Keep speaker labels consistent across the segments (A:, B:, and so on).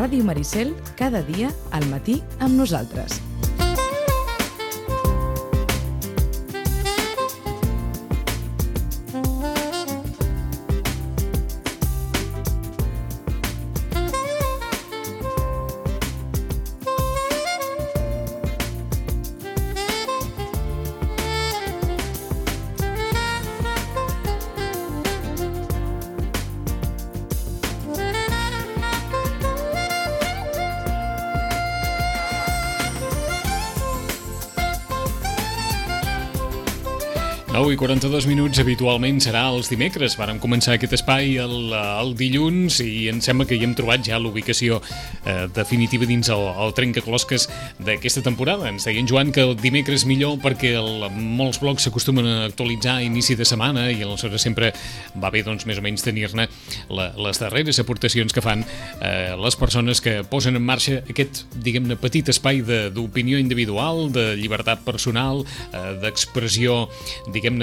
A: Ràdio Maricel, cada dia al matí amb nosaltres.
B: I 42 minuts habitualment serà els dimecres. Vàrem començar aquest espai el dilluns i em sembla que hi hem trobat ja l'ubicació definitiva dins el trencaclosques d'aquesta temporada. Ens deia en Joan que el dimecres millor perquè molts blogs s'acostumen a actualitzar a inici de setmana i aleshores sempre va bé doncs, més o menys tenir-ne les darreres aportacions que fan les persones que posen en marxa aquest, diguem-ne, petit espai d'opinió individual, de llibertat personal, d'expressió, diguem-ne,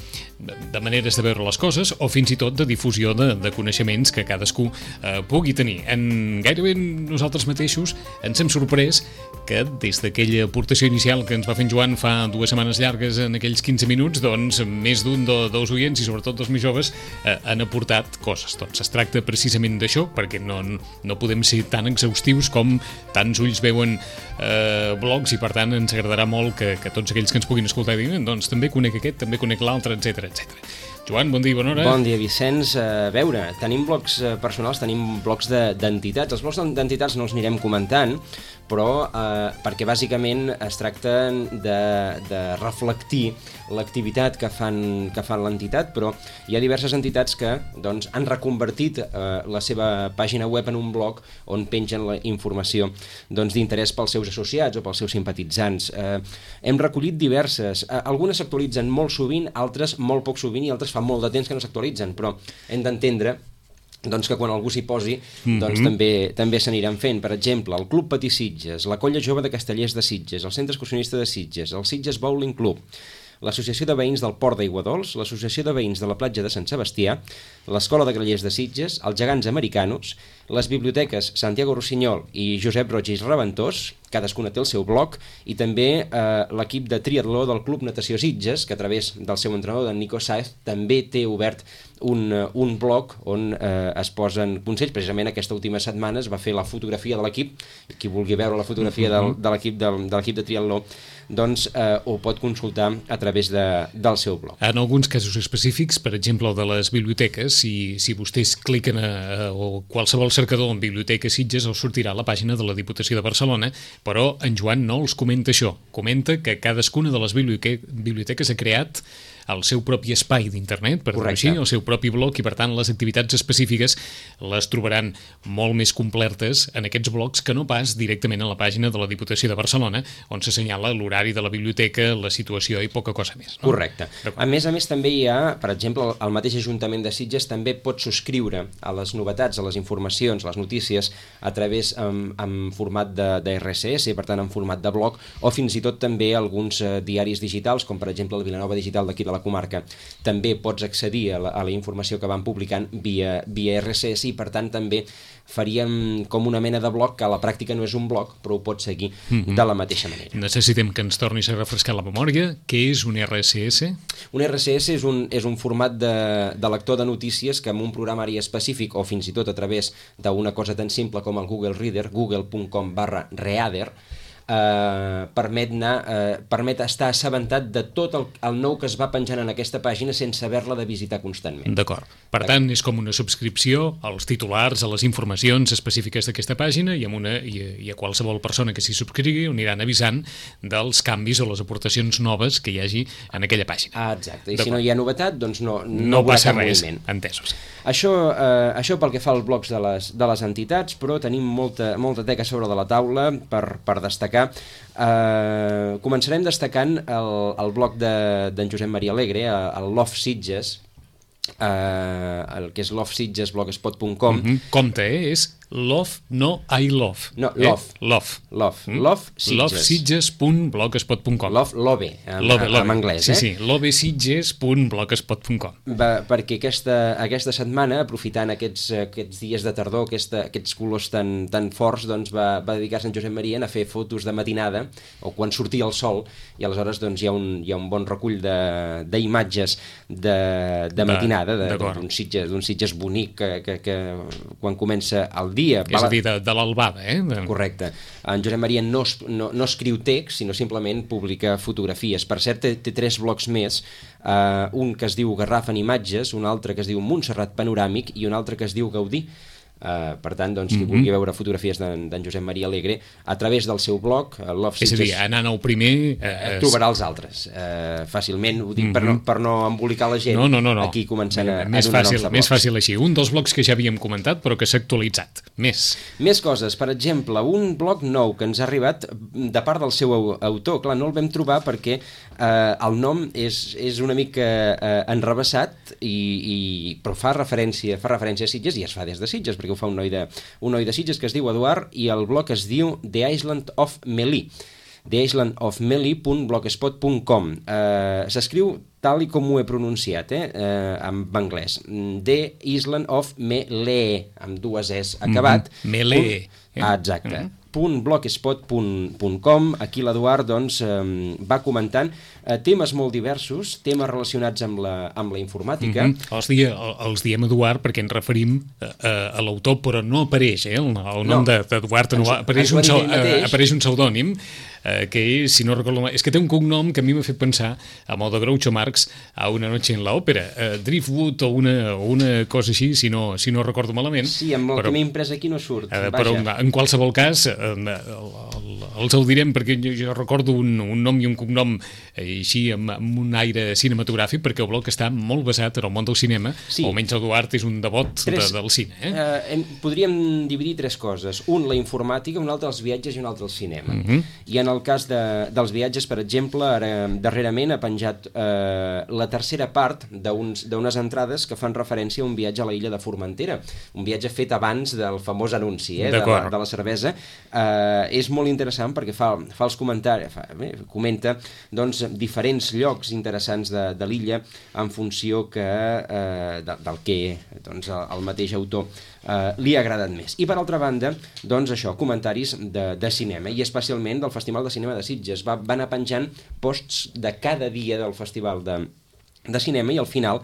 B: de maneres de veure les coses o fins i tot de difusió de coneixements que cadascú pugui tenir. Gairebé nosaltres mateixos ens hem sorprès que des d'aquella aportació inicial que ens va fer en Joan fa 2 setmanes llargues en aquells 15 minuts, doncs més d'un dels oients i sobretot dels més joves han aportat coses. Doncs es tracta precisament d'això, perquè no podem ser tan exhaustius com tants ulls veuen blogs i per tant ens agradarà molt que tots aquells que ens puguin escoltar diguin, doncs també conec aquest, també conec l'altre, etc. Joan, bon dia i bona hora.
C: Bon dia, Vicenç. A veure, tenim blogs personals, tenim blogs d'entitats. Els blogs d'entitats no els anirem comentant, però perquè bàsicament es tracta de reflectir l'activitat que fan l'entitat, però hi ha diverses entitats que doncs, han reconvertit la seva pàgina web en un blog on pengen la informació d'interès pels seus associats o pels seus simpatitzants. Hem recollit diverses. Algunes s'actualitzen molt sovint, altres molt poc sovint i altres fa molt de temps que no s'actualitzen, però hem d'entendre que quan algú s'hi posi també s'aniran fent. Per exemple, el Club Patí Sitges, la Colla Jove de Castellers de Sitges, el Centre Excursionista de Sitges, el Sitges Bowling Club, l'Associació de Veïns del Port d'Aiguadols, l'Associació de Veïns de la Platja de Sant Sebastià, l'Escola de Grallers de Sitges, els Gegants Americanos, les biblioteques Santiago Rossinyol i Josep Roig i Reventós, cadascuna té el seu blog, i també l'equip de triatló del Club Natació Sitges, que a través del seu entrenador, d'en Nico Saez, també té obert un blog on es posen consells. Precisament aquesta última setmana es va fer la fotografia de l'equip. Qui vulgui veure la fotografia de l'equip de triatló doncs ho pot consultar a través del seu blog.
B: En alguns casos específics, per exemple el de les biblioteques, si vostès cliquen o qualsevol cercador en Biblioteca Sitges els sortirà a la pàgina de la Diputació de Barcelona, però en Joan no els comenta això. Comenta que cadascuna de les biblioteques ha creat el seu propi espai d'internet, per dir-ho així, el seu propi blog, i per tant les activitats específiques les trobaran molt més completes en aquests blogs que no pas directament a la pàgina de la Diputació de Barcelona, on s'assenyala l'horari de la biblioteca, la situació i poca cosa més. No?
C: Correcte. A més també hi ha, per exemple, el mateix Ajuntament de Sitges també pot subscriure a les novetats, a les informacions, a les notícies, a través en format de RSS, per tant en format de blog, o fins i tot també alguns diaris digitals, com per exemple el Vilanova Digital d'aquí de la comarca, també pots accedir a la informació que van publicant via RSS i per tant també faríem com una mena de blog que a la pràctica no és un blog, però ho pots seguir de la mateixa manera.
B: Necessitem que ens tornis a refrescar la memòria. Què és un RSS?
C: Un RSS és un format de lector de notícies que en un programari específic o fins i tot a través d'una cosa tan simple com el Google Reader, google.com/reader, permet estar assabentat de tot el nou que es va penjant en aquesta pàgina sense haver-la de visitar constantment.
B: D'acord. Per tant, és com una subscripció als titulars, a les informacions específiques d'aquesta pàgina i a qualsevol persona que s'hi subscrigui aniran avisant dels canvis o les aportacions noves que hi hagi en aquella pàgina.
C: Exacte. I si no hi ha novetat, doncs no
B: passa res. Entesos.
C: Això pel que fa als blogs de les entitats, però tenim molta teca sobre de la taula per destacar. Començarem destacant el blog d'en Josep Maria Alegre, el Love Sitges, el que és lovesitgesblogspot.com.
B: Compte, és Love, no I love.
C: No, love.
B: Love Sitges. lovesitges.blogspot.com.
C: Love, en anglès,
B: Sí, lovesitges.blogspot.com.
C: Perquè aquesta setmana, aprofitant aquests dies de tardor, aquests colors tan forts, doncs va dedicar-se en Josep Maria a fer fotos de matinada, o quan sortia el sol, i aleshores doncs, hi ha un bon recull d'imatges de matinada, d'un Sitges bonic que quan comença el dia...
B: És a dir, de l'albada,
C: Correcte. En Josep Maria no escriu text, sinó simplement publica fotografies. Per cert, té 3 blogs més, un que es diu Garraf en imatges, un altre que es diu Montserrat Panoràmic i un altre que es diu Gaudí. Per tant, doncs, qui vulgui veure fotografies d'en Josep Maria Alegre a través del seu blog, Love Sitges...
B: És a dir, anant al primer...
C: trobarà els altres. Fàcilment, ho dic per no embolicar la gent.
B: No.
C: Aquí començant a
B: més
C: donar noms de blogs.
B: Més fàcil així. Un dels blogs que ja havíem comentat, però que s'ha actualitzat. Més
C: coses. Per exemple, un blog nou que ens ha arribat de part del seu autor. Clar, no el vam trobar perquè el nom és una mica enrevessat, però fa referència a Sitges, i es fa des de Sitges, perquè ho fa un noi de Sitges que es diu Eduard, i el blog es diu The Island of Melee, theislandofmelee.blogspot.com. S'escriu tal i com ho he pronunciat, en anglès. The Island of Melee, amb 2 es acabat.
B: Melee.
C: Exacte. .blogspot.com. Aquí l'Eduard doncs, va comentant temes molt diversos, temes relacionats amb la informàtica.
B: Els diem Eduard perquè ens referim a l'autor, però no apareix el nom d'Eduard, apareix un pseudònim que és, si no recordo mal, és que té un cognom que a mi m'ha fet pensar, a modo de Groucho Marx, a Una noche en la ópera, Driftwood o una cosa així, si no recordo malament.
C: Sí, amb el que m'he imprès aquí no surt.
B: Però en qualsevol cas els ho direm perquè jo recordo un nom i un cognom així amb un aire cinematogràfic, perquè el blog està molt basat en el món del cinema, o almenys Eduard és un devot del cine.
C: Podríem dividir 3 coses. Un, la informàtica, un altre els viatges i un altre el cinema. I en el cas dels viatges, per exemple, ara darrerament ha penjat la tercera part d'unes entrades que fan referència a un viatge a la illa de Formentera, un viatge fet abans del famós anunci de la cervesa. És molt interessant perquè fa els comentaris, comenta doncs, diferents llocs interessants de l'illa en funció del que doncs, el mateix autor li ha agradat més. I per altra banda, doncs això, comentaris de cinema, i especialment del Festival de Cinema de Sitges. Va anar penjant posts de cada dia del Festival de Cinema, i al final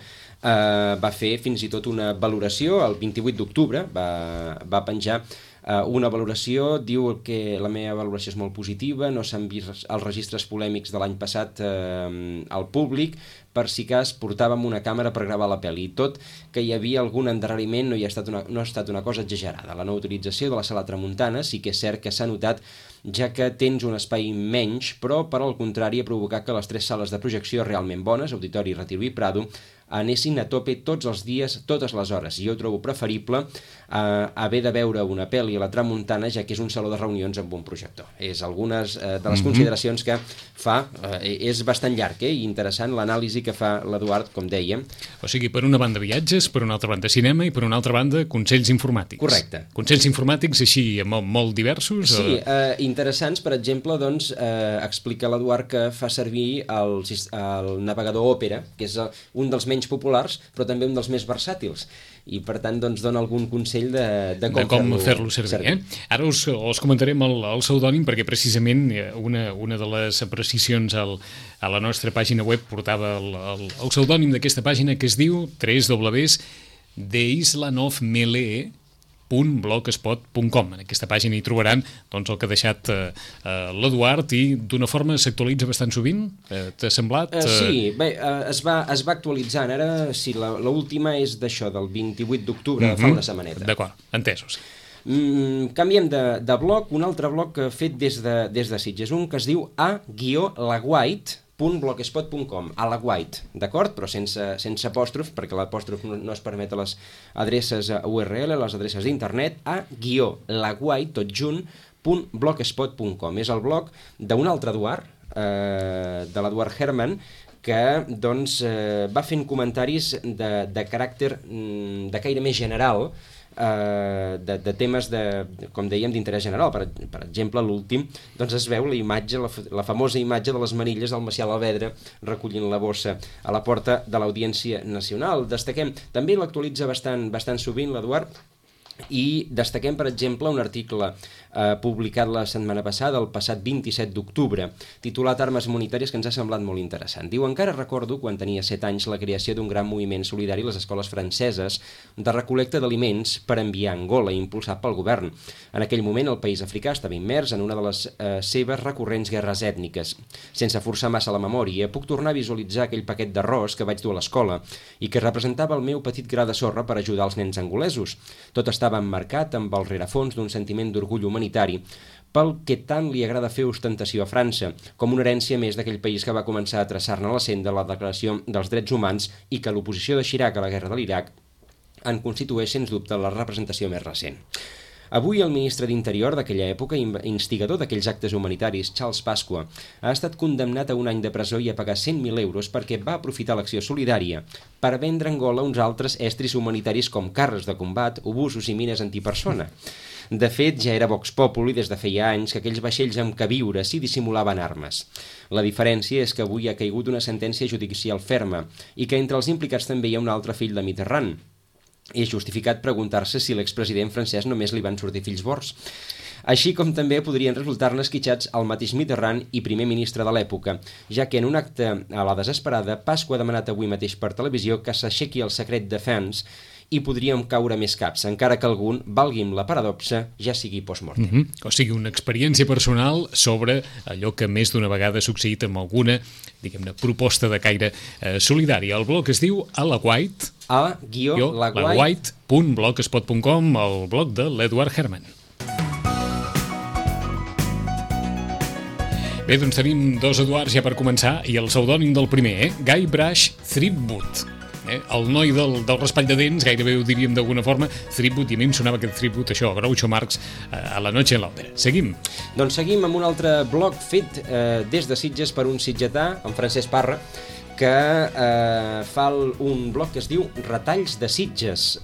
C: va fer fins i tot una valoració. El 28 d'octubre va penjar una valoració, diu que la meva valoració és molt positiva, no s'han vist els registres polèmics de l'any passat al públic, per si cas portàvem una càmera per gravar la pel·li, i tot que hi havia algun endarreriment no ha estat una cosa exagerada. La no utilització de la sala Tramuntana sí que és cert que s'ha notat, ja que tens un espai menys, però per al contrari ha provocat que les 3 sales de projecció realment bones, Auditori, Retiro i Prado, anessin a tope tots els dies, totes les hores. Jo ho trobo preferible haver de veure una pel·li a la Tramuntana, ja que és un saló de reunions amb un projector. És algunes de les consideracions que fa. És bastant llarg i interessant l'anàlisi que fa l'Eduard, com dèiem.
B: O sigui, per una banda viatges, per una altra banda cinema i per una altra banda consells informàtics.
C: Correcte.
B: Consells informàtics així molt diversos?
C: Sí, interessants. Per exemple, doncs, explica l'Eduard que fa servir el navegador Opera, que és un dels menys populars, però també un dels més versàtils. I, per tant, doncs, dona algun consell de com
B: fer-lo servir. Ara us comentarem el pseudònim, perquè precisament una de les apreciacions a la nostra pàgina web portava el pseudònim d'aquesta pàgina, que es diu www.theislandofmelee.blogspot.com. En aquesta pàgina hi trobaran doncs, el que ha deixat l'Eduard, i d'una forma s'actualitza bastant sovint. T'ha semblat?
C: Sí, bé, es va actualitzant. Ara, sí, l'última és d'això, del 28 d'octubre, fa una setmaneta.
B: D'acord, entesos.
C: Canviem de blog, un altre blog fet des de Sitges, un que es diu a-laguait.blogspot.com, a la White, d'acord? Però sense apòstrof, perquè l'apòstrof no es permet a les adreces URL, a les adreces d'internet, a-laguait, tot junt, .blogspot.com. És el blog d'un altre Eduard, de l'Eduard Herman, que doncs, va fent comentaris de caràcter de caire més general de temes, com dèiem, d'interès general. Per exemple, l'últim, doncs es veu la imatge, la famosa imatge de les manilles del Macià Alvedra recollint la bossa a la porta de l'Audiència Nacional. Destaquem, també l'actualitza bastant sovint l'Eduard, i destaquem, per exemple, un article publicat la setmana passada, el passat 27 d'octubre, titulat Armes monetàries, que ens ha semblat molt interessant. Diu: encara recordo, quan tenia 7 anys, la creació d'un gran moviment solidari a les escoles franceses de recol·lecta d'aliments per enviar a Angola, impulsat pel govern. En aquell moment, el país africà estava immers en una de les seves recurrents guerres ètniques. Sense forçar massa la memòria, puc tornar a visualitzar aquell paquet d'arròs que vaig dur a l'escola i que representava el meu petit gra de sorra per ajudar els nens angolesos. Tot estava emmarcat amb el rerefons d'un sentiment d'orgull humanitari pel que tant li agrada fer ostentació a França, com una herència més d'aquell país que va començar a traçar-ne la senda la Declaració dels Drets Humans i que l'oposició de Chirac a la guerra de l'Iraq en constitueix, sens dubte, la representació més recent. Avui el ministre d'Interior d'aquella època, instigador d'aquells actes humanitaris, Charles Pasqua, ha estat condemnat a 1 any de presó i a pagar 100.000 euros perquè va aprofitar l'acció solidària per vendre a Angola uns altres estris humanitaris com carres de combat, obusos i mines antipersona. De fet, ja era Vox Populi des de feia anys que aquells vaixells amb queviures s'hi dissimulaven armes. La diferència és que avui ha caigut una sentència judicial ferma i que entre els implicats també hi ha un altre fill de Mitterrand. És justificat preguntar-se si l'expresident francès només li van sortir fills bords. Així com també podrien resultar-ne esquitxats el mateix Mitterrand i primer ministre de l'època, ja que en un acte a la desesperada, Pasqua ha demanat avui mateix per televisió que s'aixequi el secret de fans i podríem caure més caps, encara que algun, valgui'm la paradoxa, ja sigui post-mortem.
B: O sigui, una experiència personal sobre allò que més d'una vegada ha succeït amb alguna, diguem-ne, proposta de caire solidari. El blog es diu alaguait, alaguait.blogspot.com, el blog de l'Eduard Herman. Bé, doncs tenim 2 Eduards ja per començar, i el pseudònim del primer, Guybrush Threepwood. El noi del raspall de dents, gairebé ho diríem d'alguna forma, Threepwood, i a mi em sonava aquest Threepwood, això, Groucho Marx, a la noche en l'òpera. Seguim.
C: Doncs seguim amb un altre blog fet des de Sitges per un sitgetà, en Francesc Parra, que fa un blog que es diu Retalls de Sitges,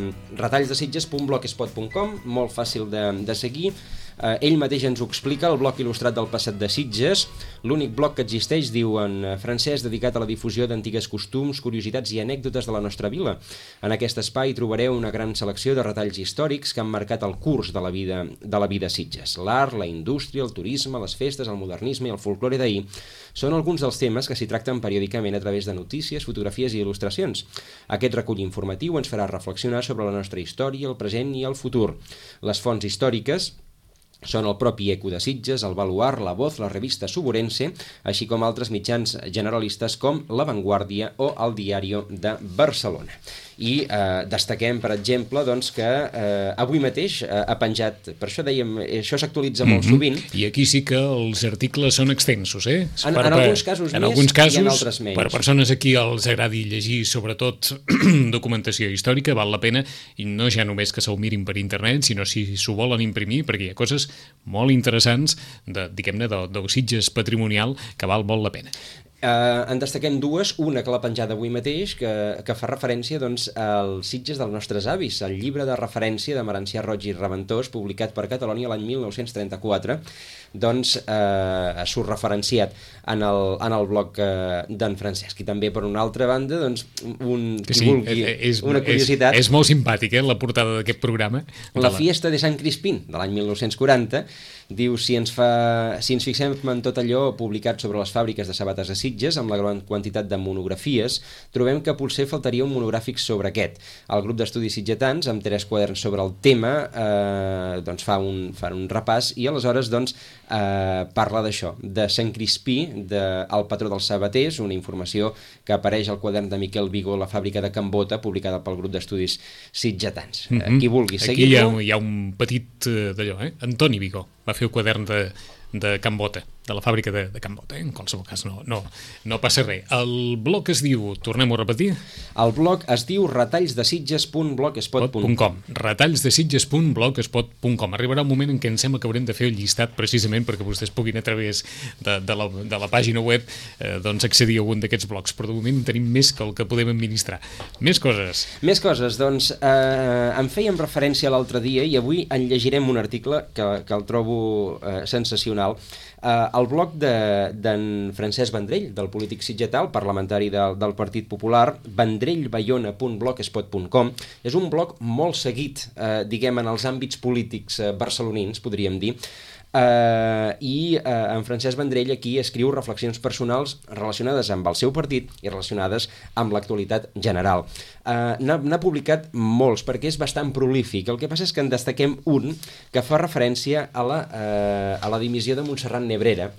C: retallsdesitges.blogspot.com, molt fàcil de seguir. Ell mateix ens ho explica, el blog il·lustrat del passat de Sitges, l'únic blog que existeix, diu en francès, dedicat a la difusió d'antigues costums, curiositats i anècdotes de la nostra vila. En aquest espai trobareu una gran selecció de retalls històrics que han marcat el curs de la vida a Sitges. L'art, la indústria, el turisme, les festes, el modernisme i el folklore d'ahir són alguns dels temes que s'hi tracten periòdicament a través de notícies, fotografies i il·lustracions. Aquest recull informatiu ens farà reflexionar sobre la nostra història, el present i el futur. Les fonts històriques són el propi Eco de Sitges, el Baluard, La Voz, la revista Suburense, així com altres mitjans generalistes com La Vanguardia o el Diario de Barcelona. I destaquem, per exemple, doncs, que avui mateix ha penjat, per això dèiem, això s'actualitza molt sovint.
B: I aquí sí que els articles són extensos, eh?
C: En alguns casos més i en altres menys.
B: Per persones a qui els agradi llegir, sobretot documentació històrica, val la pena, i no ja només que se'l mirin per internet, sinó si s'ho volen imprimir, perquè hi ha coses molt interessants, diguem-ne, del Sitges patrimonial, que val molt la pena.
C: En destaquem 2, una que l'ha penjada avui mateix, que fa referència doncs, als Sitges dels nostres avis, el llibre de referència de Marancià Roig i Reventós, publicat per Catalonia l'any 1934, doncs surt referenciat en el blog d'en Francesc. I també, per una altra banda, doncs, una curiositat.
B: És molt simpàtic, la portada d'aquest programa.
C: La Fiesta de Sant Crispín, de l'any 1940, diu, si ens fixem en tot allò publicat sobre les fàbriques de sabates a Sitges, amb la gran quantitat de monografies, trobem que potser faltaria un monogràfic sobre aquest. El grup d'estudis sitgetans, amb 3 quaderns sobre el tema, doncs fa un repàs i aleshores doncs, parla d'això, de Sant Crispí, el patró dels sabaters, una informació que apareix al quadern de Miquel Vigó, La fàbrica de Can Bota, publicada pel grup d'estudis sitgetans. Qui vulgui seguir-lo.
B: Aquí hi ha un petit d'allò, Antoni Vigó va fer el quadern de Can Bota. de la fàbrica de Can Bot, en qualsevol cas no passa res. El blog es diu, tornem-ho a repetir?
C: El blog es diu retallsdesitges.blogspot.com
B: retallsdesitges.blogspot.com. Arribarà un moment en què em sembla que haurem de fer el llistat precisament perquè vostès puguin a través de la pàgina web doncs accedir a algun d'aquests blogs, però de moment tenim més que el que podem administrar. Més coses, doncs
C: en fèiem referència l'altre dia i avui en llegirem un article que el trobo sensacional. El blog d'en Francesc Vendrell, del polític sitgetà, parlamentari del Partit Popular, vendrellbayona.blogspot.com, és un blog molt seguit, diguem, en els àmbits polítics barcelonins, podríem dir, i en Francesc Vendrell aquí escriu reflexions personals relacionades amb el seu partit i relacionades amb l'actualitat general. N'ha publicat molts perquè és bastant prolífic. El que passa és que en destaquem un que fa referència a la dimissió de Montserrat Nebrera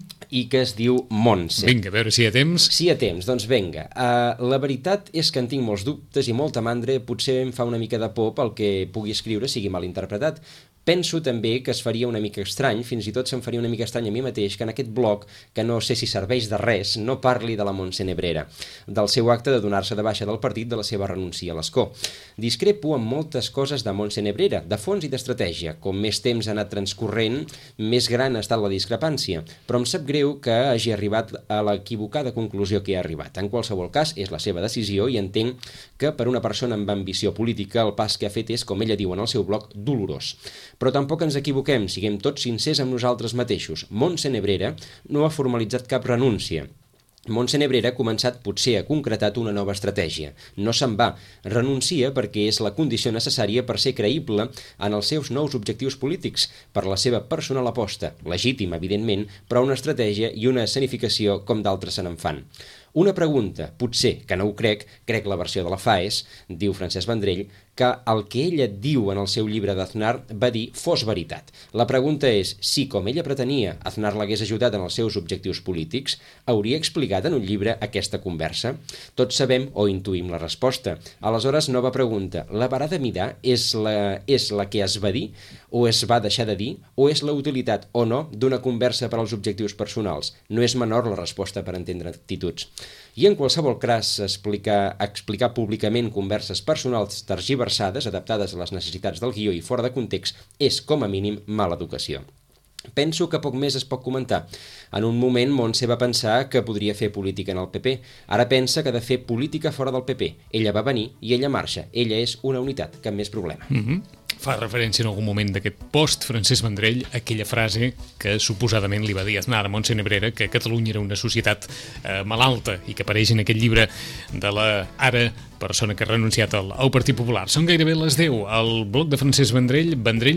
C: i que es diu Montse.
B: Vinga, a veure si hi ha temps.
C: Si hi ha temps, doncs vinga. La veritat és que en tinc molts dubtes i molta mandra, potser em fa una mica de por pel que pugui escriure sigui mal interpretat. Penso també que es faria una mica estrany, fins i tot se'm faria una mica estrany a mi mateix, que en aquest blog, que no sé si serveix de res, no parli de la Montse Nebrera, del seu acte de donar-se de baixa del partit, de la seva renúncia a l'escó. Discrepo amb moltes coses de Montse Nebrera, de fons i d'estratègia. Com més temps ha anat transcorrent, més gran ha estat la discrepància, però em sap greu que hagi arribat a l'equivocada conclusió que ha arribat. En qualsevol cas, és la seva decisió i entenc que per una persona amb ambició política el pas que ha fet és, com ella diu en el seu blog, dolorós. Però tampoc ens equivoquem, siguem tots sincers amb nosaltres mateixos. Montse Nebrera no ha formalitzat cap renúncia. Montse Nebrera ha començat potser a concretat una nova estratègia. No se'n va. Renuncia perquè és la condició necessària per ser creïble en els seus nous objectius polítics, per la seva personal aposta, legítima, evidentment, però una estratègia i una escenificació com d'altres se n'en fan. Una pregunta, potser, que no ho crec la versió de la FAES, diu Francesc Vendrell, que el que ella diu en el seu llibre d'Aznar va dir fos veritat. La pregunta és si, com ella pretenia, Aznar l'hagués ajudat en els seus objectius polítics, hauria explicat en un llibre aquesta conversa? Tots sabem o intuïm la resposta. Aleshores, nova pregunta. La vara de mirar és la que es va dir o es va deixar de dir o és la utilitat o no d'una conversa per als objectius personals? No és menor la resposta per entendre actituds. I en qualsevol cas, explicar públicament converses personals tergiversades, adaptades a les necessitats del guió i fora de context, és, com a mínim, mala educació. Penso que poc més es pot comentar. En un moment, Montse va pensar que podria fer política en el PP. Ara pensa que ha de fer política fora del PP. Ella va venir i ella marxa. Ella és una unitat, cap més problema.
B: Fa referència en algun moment d'aquest post, Francesc Vendrell, aquella frase que suposadament li va dir Aznar a Montse Nebrera, que Catalunya era una societat malalta i que apareix en aquest llibre de la ara persona que ha renunciat al Partit Popular. Són gairebé les 10. El blog de Francesc Vendrell,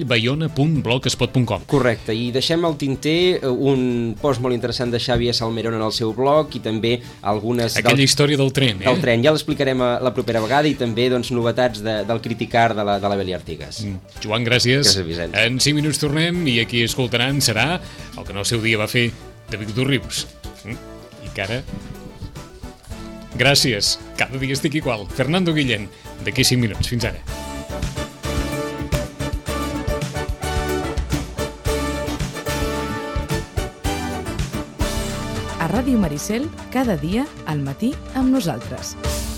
B: vendrellbayona.blogspot.com.
C: Correcte, i deixem al tinter un post molt interessant de Xavier Salmerón en el seu blog i també algunes...
B: Aquella història del tren,
C: Del tren, ja l'explicarem la propera vegada i també novetats del criticar de la Beli Artigas.
B: Joan, gràcies.
C: Gràcies, Vicenç.
B: En 5 minuts tornem i aquí escoltaran serà el que en el seu dia va fer David Rius. I que ara... Gràcies. Cada dia estic igual. Fernando Guillén. D'aquí 5 minuts. Fins ara.
A: A Ràdio Maricel, cada dia, al matí, amb nosaltres.